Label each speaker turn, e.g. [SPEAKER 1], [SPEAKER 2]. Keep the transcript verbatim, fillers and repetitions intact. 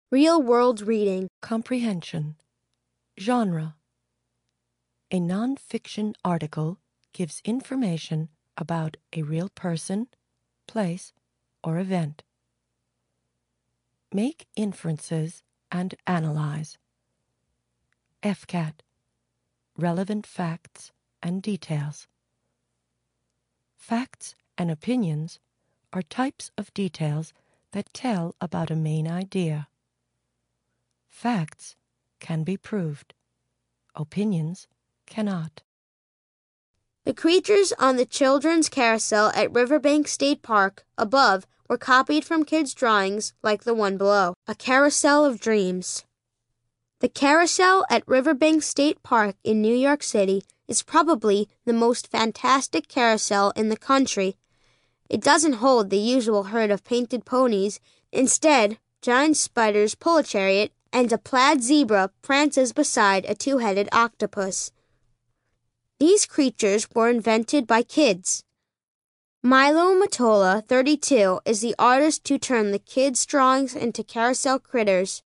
[SPEAKER 1] Real-world reading.
[SPEAKER 2] Comprehension. Genre. A non-fiction article gives information about a real person, place, or event. Make inferences and analyze. F C A T. Relevant facts and details. Facts and opinions are types of details that tell about a main idea. Facts can be proved. Opinions cannot.
[SPEAKER 1] The creatures on the children's carousel at Riverbank State Park above were copied from kids' drawings like the one below. A Carousel of Dreams. The carousel at Riverbank State Park in New York City is probably the most fantastic carousel in the country. It doesn't hold the usual herd of painted ponies. Instead, giant spiders pull a chariot, and a plaid zebra prances beside a two-headed octopus. These creatures were invented by kids. Milo Matola, thirty-two, is the artist who turned the kids' drawings into carousel critters.